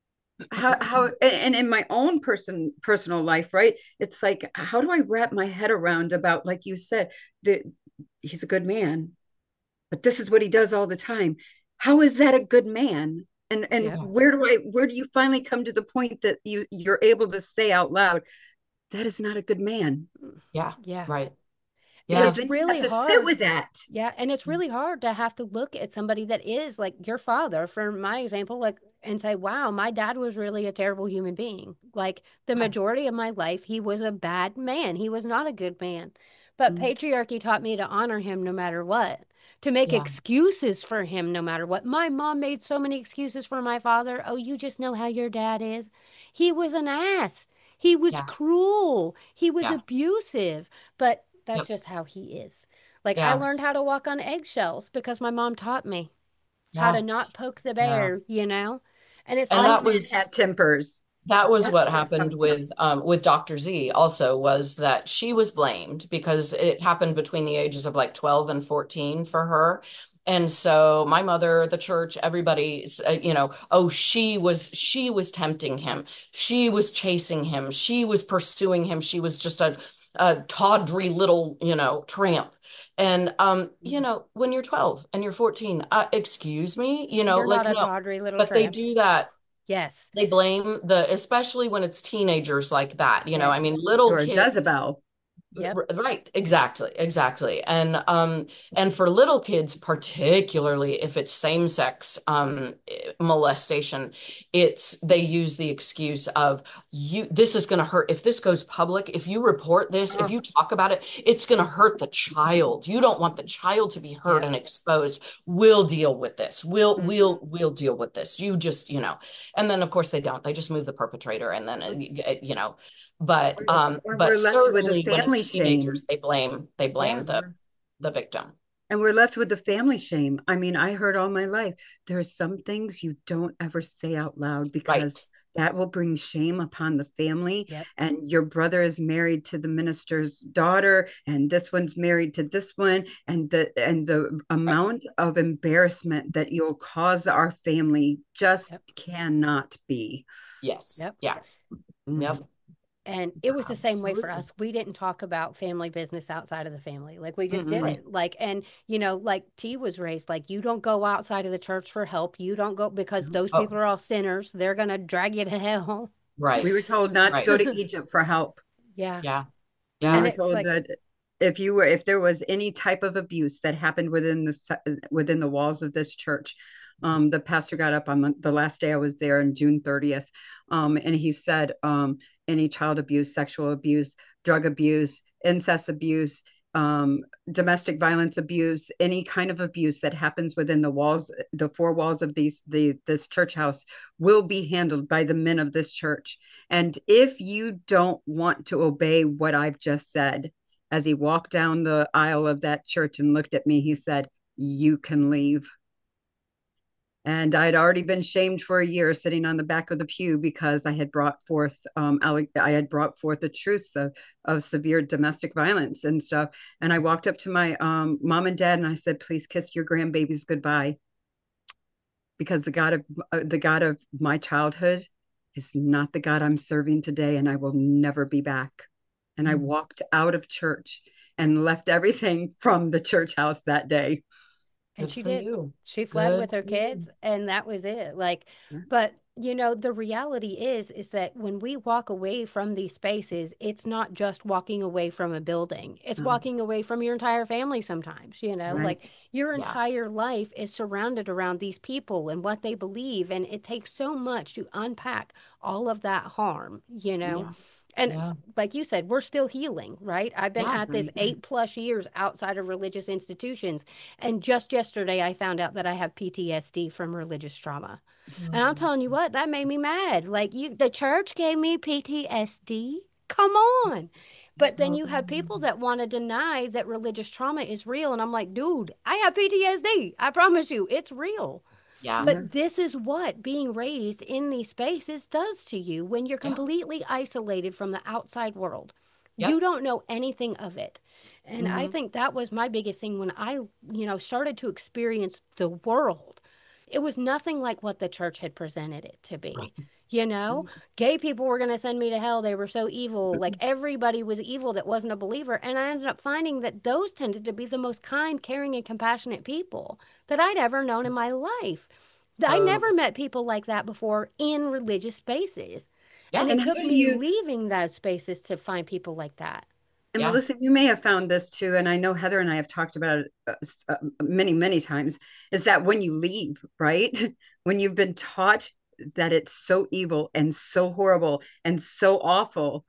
how how and in my own person personal life, right, it's like, how do I wrap my head around about, like you said, that he's a good man, but this is what he does all the time. How is that a good man? and and Yep. Yeah. where do I where do you finally come to the point that you you're able to say out loud, that is not a good man? Yeah. Yeah. Right. And Because Yeah. it's then you have really to sit hard. with that. Yeah, and it's really hard to have to look at somebody that is like your father, for my example, like and say, wow, my dad was really a terrible human being. Like the Yeah. majority of my life, he was a bad man. He was not a good man. But Mm. patriarchy taught me to honor him no matter what, to make Yeah. excuses for him no matter what. My mom made so many excuses for my father. Oh, you just know how your dad is. He was an ass. He was Yeah. cruel. He was Yeah. abusive. But that's Yep. just how he is. Like I Yeah. learned how to walk on eggshells because my mom taught me how to Yeah. not poke the Yeah. bear, you know? And it's And like, All that men was have tempers. that was That's what just happened something. with um with doctor Z also was that she was blamed because it happened between the ages of like twelve and fourteen for her. And so my mother, the church, everybody, uh, you know, oh, she was she was tempting him. She was chasing him. She was pursuing him. She was just a a tawdry little, you know, tramp. And um, you know, when you're twelve and you're fourteen, uh, excuse me, you know, you're not like a no, tawdry little but they tramp. do that Yes. they blame the, especially when it's teenagers like that, you know, I mean, Yes. little Or kids, Jezebel. Yep. R- Right, exactly, exactly. And um and for little kids, particularly if it's same-sex um eh, molestation, it's they use the excuse of you this is going to hurt if this goes public, if you report this, if Oh, you talk about it, it's going to hurt the child. You don't want the child to be hurt yep. and exposed. We'll deal with this. We'll Mhm. we'll we'll deal with this. You just, you know. And then of course they don't. They just move the perpetrator and then uh, you know but Or, um, or but we're left with the certainly when family it's shame. teenagers, they blame they Yeah. blame the the victim. And we're left with the family shame. I mean, I heard all my life, there are some things you don't ever say out loud because Right. that will bring shame upon the family. Yep. And your brother is married to the minister's daughter, and this one's married to this one, and the and the Right. amount of embarrassment that you'll cause our family just Yep. cannot be. Yes. Yep. Yeah. Yep. Mhm. And it was the same way for Absolutely. us. We didn't talk about family business outside of the family. Like we just Mm-mm. Right. didn't. Like, and you know, like T was raised, like you don't go outside of the church for help. You don't go because those people Oh, are all sinners. They're gonna drag you to hell. We were right. told not to Right. go to Egypt for help. Yeah. Yeah. We And Yeah. were it's told like, that if you were if there was any type of abuse that happened within the within the walls of this church, um, the pastor got up on the last day I was there on June thirtieth, um, and he said um, any child abuse, sexual abuse, drug abuse, incest abuse, um, domestic violence abuse, any kind of abuse that happens within the walls, the four walls of these the this church house will be handled by the men of this church. And if you don't want to obey what I've just said, as he walked down the aisle of that church and looked at me, he said, you can leave. And I'd already been shamed for a year sitting on the back of the pew because I had brought forth um, I had brought forth the truths of, of severe domestic violence and stuff. And I walked up to my um, mom and dad and I said, please kiss your grandbabies goodbye because the God of uh, the God of my childhood is not the God I'm serving today, and I will never be back. And I Mm. walked out of church and left everything from the church house that day. and Good she for did. you. She fled Good with her for you. kids, and that was it. Like, but you know, the reality is, is that when we walk away from these spaces, it's not just walking away from a building. It's Um, walking away from your entire family sometimes, you know, Right. right. like your Yeah. entire life is surrounded around these people and what they believe. And it takes so much to unpack all of that harm, you know. Yeah. And Yeah. like you said, we're still healing, right? I've been Yeah. at this Right. eight plus years outside of religious institutions. And just yesterday, I found out that I have P T S D from religious trauma. And I'm Oh, telling you what, that made me mad. Like you, the church gave me P T S D. Come on. But then you have people children. that want to deny that religious trauma is real. And I'm like, dude, I have P T S D. I promise you, it's real. Yeah. Yeah. But this is what being raised in these spaces does to you when you're Yeah. completely isolated from the outside world. You Yep. don't know anything of it. And I Mm-hmm. think that was my biggest thing when I, you know, started to experience the world. It was nothing like what the church had presented it to be. Right. You know, gay people were going to send me to hell. They were so evil. Like everybody was evil that wasn't a believer. And I ended up finding that those tended to be the most kind, caring, and compassionate people that I'd ever known in my life. I So, never met people like that before in religious spaces. And yeah. it And how took do me you leaving those spaces to find people like that. And Yeah. Melissa, you may have found this too, and I know Heather and I have talked about it uh, uh, many, many times, is that when you leave, right? When you've been taught that it's so evil and so horrible and so awful,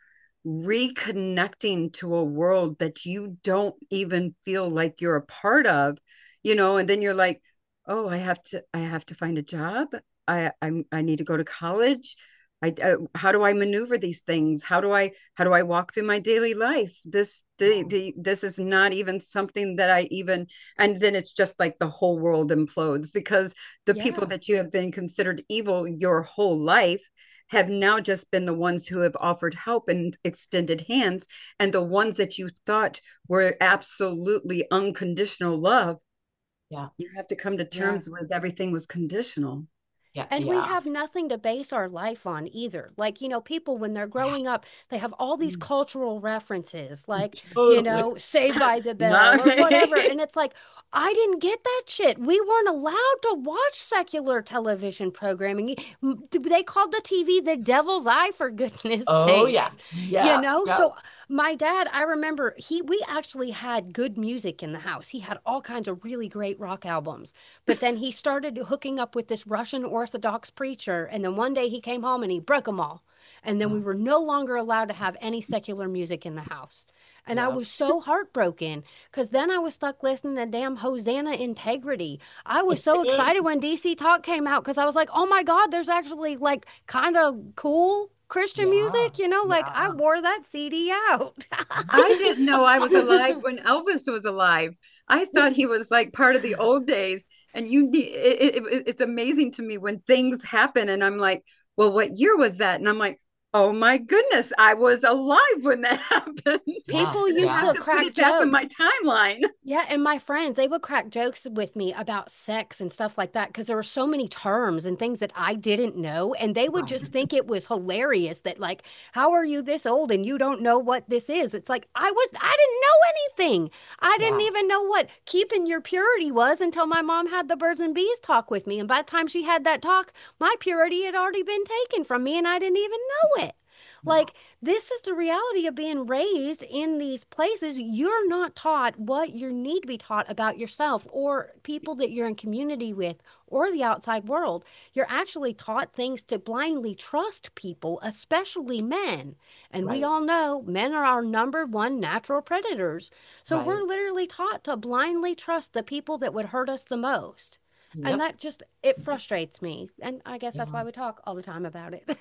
reconnecting to a world that you don't even feel like you're a part of, you know, and then you're like, oh, I have to, I have to find a job. I, I'm, I need to go to college. I, uh, how do I maneuver these things? How do I how do I walk through my daily life? This the Yeah. the this is not even something that I even and then it's just like the whole world implodes because the people Yeah. that you have been considered evil your whole life have now just been the ones who have offered help and extended hands, and the ones that you thought were absolutely unconditional love, Yeah. you have to come to Yeah. terms with everything was conditional. Yeah. And we Yeah. have nothing to base our life on either. Like, you know, people, when they're Yeah. growing up, they have all these Mm. cultural references, like, you Totally. know, Saved by the No. Bell or whatever. And it's like, I didn't get that shit. We weren't allowed to watch secular television programming. They called the T V the devil's eye, for goodness Oh, yeah. sakes. You Yeah. know, Yeah. so My dad, I remember he we actually had good music in the house. He had all kinds of really great rock albums. But then he started hooking up with this Russian Orthodox preacher, and then one day he came home and he broke them all. And then we Oh, were no longer allowed to have any secular music in the house. And I yeah. was so heartbroken because then I was stuck listening to damn Hosanna Integrity. I was so excited when D C Talk came out because I was like, oh my God, there's actually like kind of cool Christian Yeah. music, you know, like I Yeah. wore that C D out. I didn't know I was alive when Elvis was alive. I thought he was like part of the old days. And you need it, it, it- it's amazing to me when things happen and I'm like, well, what year was that? And I'm like, oh my goodness, I was alive when that happened. Yeah. People And I used have Yeah. to to put crack it back in jokes. my timeline. Yeah, and my friends, they would crack jokes with me about sex and stuff like that because there were so many terms and things that I didn't know. And they would Right. just think it was hilarious that, like, how are you this old and you don't know what this is? It's like, I was, I didn't know anything. I didn't Yeah. even know what keeping your purity was until my mom had the birds and bees talk with me. And by the time she had that talk, my purity had already been taken from me and I didn't even know it. Yeah. Like, this is the reality of being raised in these places. You're not taught what you need to be taught about yourself or people that you're in community with or the outside world. You're actually taught things to blindly trust people, especially men. And we Right. all know men are our number one natural predators. So we're Right. literally taught to blindly trust the people that would hurt us the most. And Yep. that just, it frustrates me. And I guess that's Yeah. why we talk all the time about it.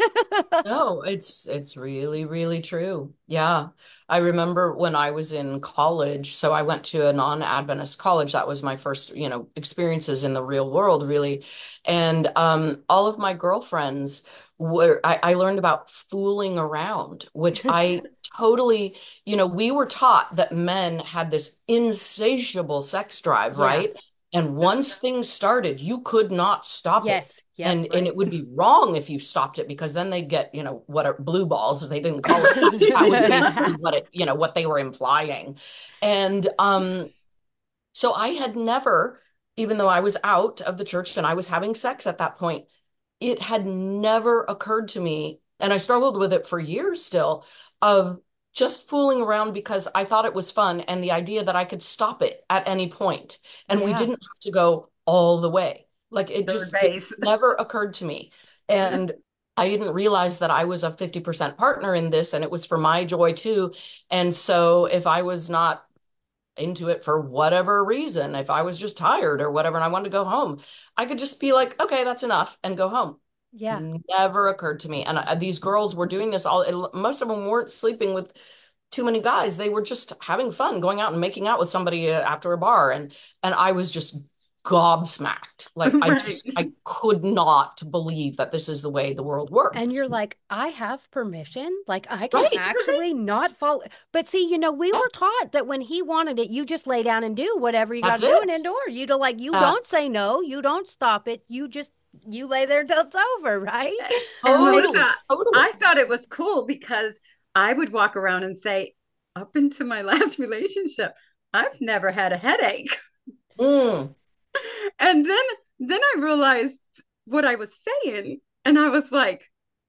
No, it's it's really, really true. Yeah. I remember when I was in college, so I went to a non-Adventist college. That was my first, you know, experiences in the real world, really. And um, all of my girlfriends were, I, I learned about fooling around, which I totally, you know, we were taught that men had this insatiable sex drive, Yeah. right? And once things started, you could not stop it. Yes. Yep. And and Right. it would be wrong if you stopped it because then they'd get, you know, what are blue balls. They didn't call it that. That was basically what it, you know, what they were implying. And um, so I had never, even though I was out of the church and I was having sex at that point, it had never occurred to me, and I struggled with it for years still, of just fooling around because I thought it was fun and the idea that I could stop it at any point and we Yeah. didn't have to go all the way. Like it Third just, it base. never occurred to me. And I didn't realize that I was a fifty percent partner in this and it was for my joy too. And so if I was not into it for whatever reason, if I was just tired or whatever and I wanted to go home, I could just be like, okay, that's enough and go home. Yeah. Never occurred to me. And uh, these girls were doing this all, it, most of them weren't sleeping with too many guys. They were just having fun, going out and making out with somebody uh, after a bar. And, and I was just gobsmacked. Like I Right. just, I could not believe that this is the way the world And worked. you're like, I have permission. Like, I can Right. actually not follow. But see, you know, we Yeah, were taught that when he wanted it, you just lay down and do whatever you got that's to do and it. endure. You don't like, you don't That's say no, you don't stop it. You just, you lay there till it's over, right? And Like, totally, Melissa, totally. I thought it was cool because I would walk around and say, up into my last relationship, I've never had a headache. Mm, And then then I realized what I was saying. And I was like,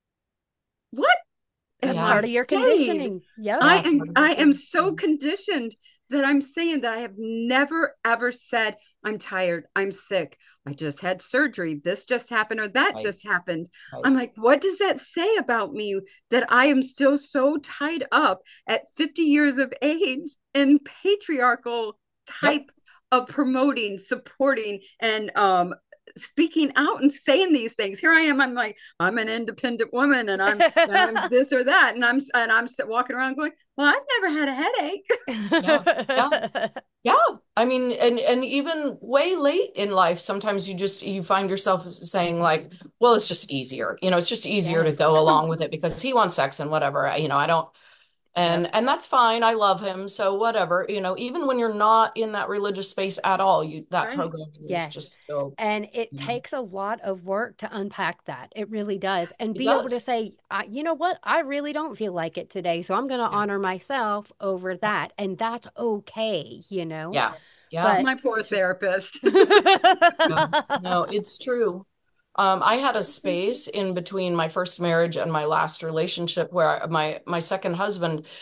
what that's am I yeah, part of your saying? conditioning. Yep. I yeah. am Part of I the am so conditioning. conditioned that I'm saying that I have never ever said I'm tired, I'm sick, I just had surgery, this just happened or that Right, just happened. right. I'm like, what does that say about me that I am still so tied up at fifty years of age in patriarchal Yep. type of promoting, supporting, and um speaking out and saying these things. Here I am. I'm like, I'm an independent woman, and I'm and I'm this or that, and I'm and I'm walking around going, well, I've never had a headache. Yeah. Yeah. Yeah. I mean, and and even way late in life, sometimes you just you find yourself saying like, well, it's just easier. You know, it's just easier to go Yes. along with it because he wants sex and whatever. You know, I don't Yep. and and that's fine. I love him, so whatever. You know, even when you're not in that religious space at all, you that Right. programming is Yes. just so, And it you know, takes a lot of work to unpack that. It really does. And it be able to does. say, I, you know what? I really don't feel like it today. So I'm going to Yeah. honor myself over Yeah. that. And that's okay, you know? Yeah. Yeah. But My poor it's just, therapist. Yeah. No, it's true. Um, I had a space in between my first marriage and my last relationship where I- my my second husband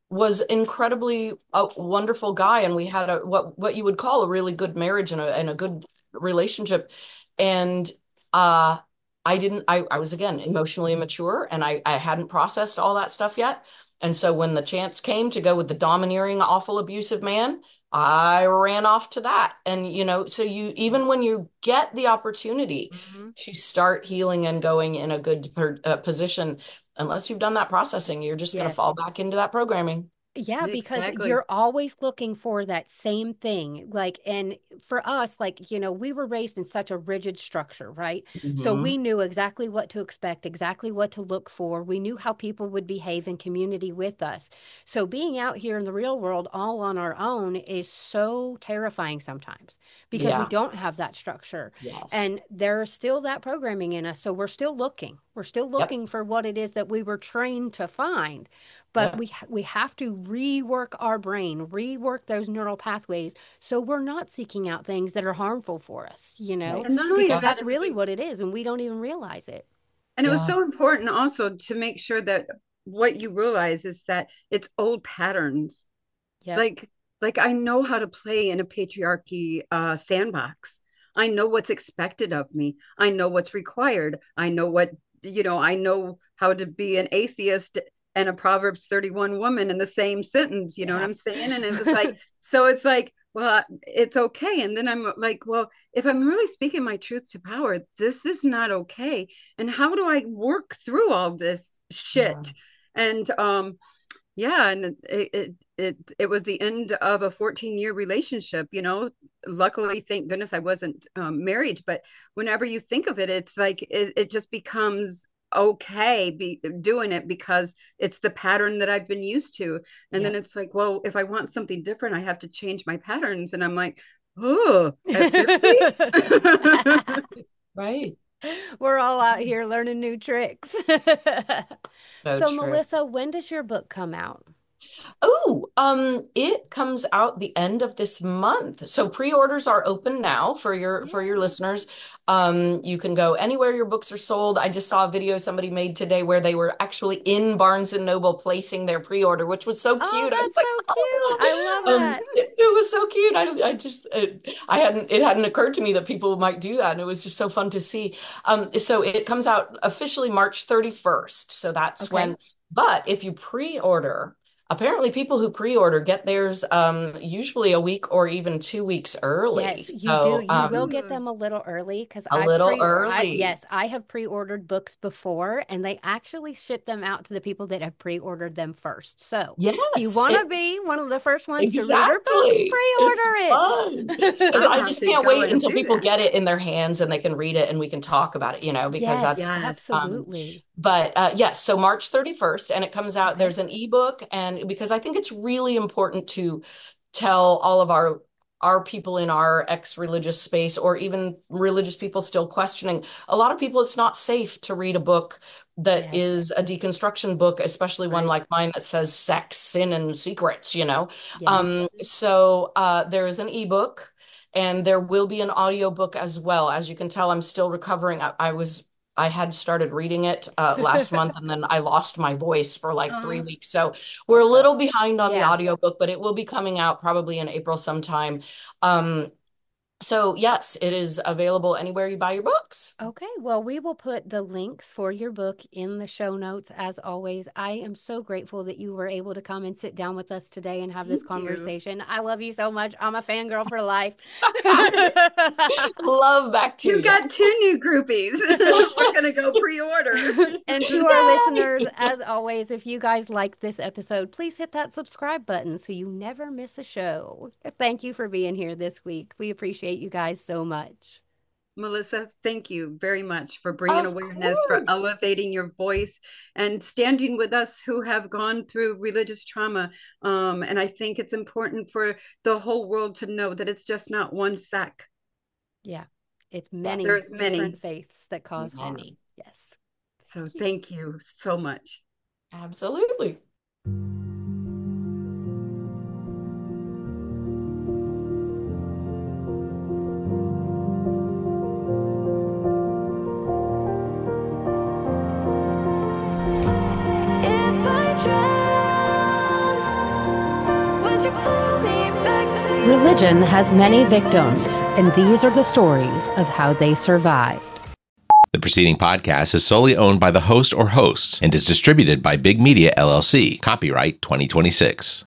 was incredibly a wonderful guy, and we had a what what you would call a really good marriage and a and a good relationship. And uh I didn't I I was again emotionally immature, and I I hadn't processed all that stuff yet. And so when the chance came to go with the domineering, awful, abusive man, I ran off to that. And you know, so you even when you get the opportunity Mhm. to start healing and going in a good per, uh, position, unless you've done that processing, you're just going to Yes. fall back into that programming. Yeah, because Exactly. you're always looking for that same thing. Like, and for us, like, you know, we were raised in such a rigid structure, right? So Hmm. we knew exactly what to expect, exactly what to look for. We knew how people would behave in community with us. So being out here in the real world all on our own is so terrifying sometimes because we Yeah. don't have that structure. Yes. And there's still that programming in us. So we're still looking. We're still Yep. looking for what it is that we were trained to find. But Yep. we we have to rework our brain, rework those neural pathways so we're not seeking out things that are harmful for us, you know, Right. And not only because Yeah. that, that's it was really what it is and we don't even realize it. and it was Yeah. so important also to make sure that what you realize is that it's old patterns. Yep. Like, like I know how to play in a patriarchy uh, sandbox. I know what's expected of me. I know what's required. I know what, you know, I know how to be an atheist and a Proverbs thirty-one woman in the same sentence. You know what Yeah. I'm saying? And it was like, so it's like, well, it's okay. And then I'm like, well, if I'm really speaking my truth to power, this is not okay. And how do I work through all this Yeah. shit? And um, yeah, and it, it it it was the end of a fourteen year relationship, you know. Luckily, thank goodness I wasn't um, married, but whenever you think of it, it's like it, it just becomes okay be doing it because it's the pattern that I've been used to. And then Yep. it's like, well, if I want something different, I have to change my patterns. And I'm like, oh, at fifty? Right. We're all out here learning new tricks. So So, true. Melissa, when does your book come out? Oh, um, it comes out the end of this month. So pre-orders are open now for your for your Yay. listeners. Um, you can go anywhere your books are sold. I just saw a video somebody made today where they were actually in Barnes and Noble placing their pre-order, which was so Oh, cute. I was that's like, so cute. I love oh, um, that. it, it was so cute. I I just it, I hadn't it hadn't occurred to me that people might do that, and it was just so fun to see. Um, so it comes out officially March thirty-first. So that's Okay. when. But if you pre-order, apparently, people who pre-order get theirs um, usually a week or even two weeks early. Yes, you do. So You will um, get Ooh, them a little early because a I've little pre I early. yes, I have pre-ordered books before and they actually ship them out to the people that have pre-ordered them first. So, if you Yes, want to it be one of the first ones to read our book, exactly. It's pre-order fun because I'll I have just to can't go wait and until do people that. get it in their hands and they can read it and we can talk about it, you know, because Yes, that's Yes. um absolutely. but uh yes, so March thirty-first and it comes out, Okay. there's an ebook, and because I think it's really important to tell all of our our people in our ex-religious space, or even religious people still questioning, a lot of people, it's not safe to read a book that Yes. is a deconstruction book, especially one Right. like mine that says sex, sin, and secrets, you know. Yeah. Um, so uh, there is an ebook and there will be an audiobook as well. As you can tell, I'm still recovering. I, I was I had started reading it uh, last month and then I lost my voice for like three Oh, weeks. So we're Oh a God. little behind on the Yeah. audiobook, but it will be coming out probably in April sometime. Um, so yes, it is available anywhere you buy your books. Okay, well, we will put the links for your book in the show notes as always. I am so grateful that you were able to come and sit down with us today and have this thank you. conversation. I love you so much. I'm a fangirl for life. Love back to You you. got two new groupies. We're gonna go pre-order. And to our listeners, Yay! as always, if you guys like this episode, please hit that subscribe button so you never miss a show. Thank you for being here this week. We appreciate you guys so much. Melissa, thank you very much for bringing Of awareness, for course. elevating your voice, and standing with us who have gone through religious trauma. Um, and I think it's important for the whole world to know that it's just not one sect. Yeah, it's Yeah, many There's different many. faiths that cause harm. many. Yes. So Thank you. thank you so much. Absolutely. If I drown religion has many victims, and these are the stories of how they survived. The preceding podcast is solely owned by the host or hosts and is distributed by Big Media, L L C. Copyright twenty twenty-six.